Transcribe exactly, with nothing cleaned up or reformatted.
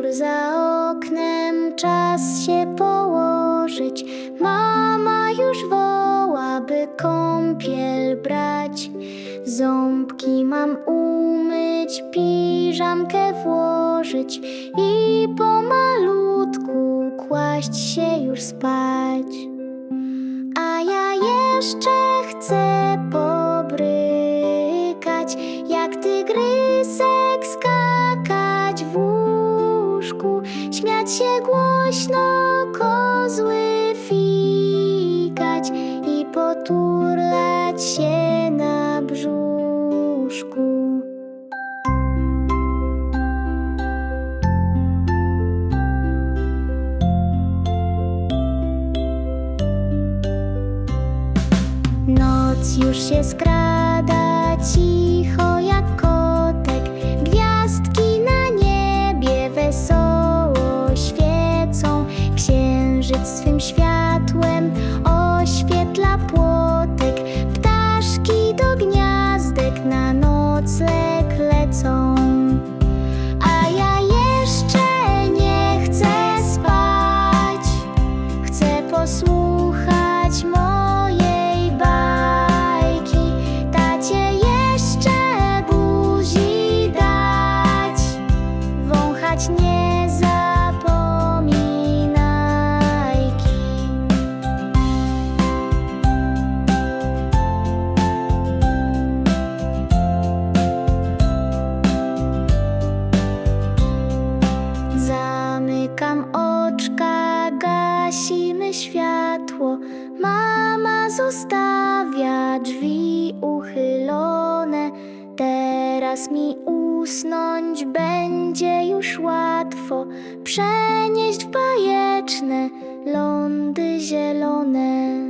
Wieczór za oknem, czas się położyć. Mama już woła, by kąpiel brać. Ząbki mam umyć, piżamkę włożyć i pomalutku kłaść się już spać. A ja jeszcze chcę pobrykać, jak tygrysek skakać w łóżku, śmiać się głośno, kozły fikać i poturlać się na brzuszku. Noc już się skrada, cicho jak kotek. Gwiazdki na niebie wesoło świecą. Księżyc swym światłem oświetla płotek. Ptaszki do gniazdek na nocleg lecą. A ja jeszcze nie chcę spać. Chcę posłuchać mojej bajki, tacie jeszcze buzi dać, wąchać nie zapominajki. Zamykam oczka, gasimy światło. Mama zostawia drzwi uchylone. Teraz mi usnąć będzie już łatwo, przenieść w bajeczne lądy zielone.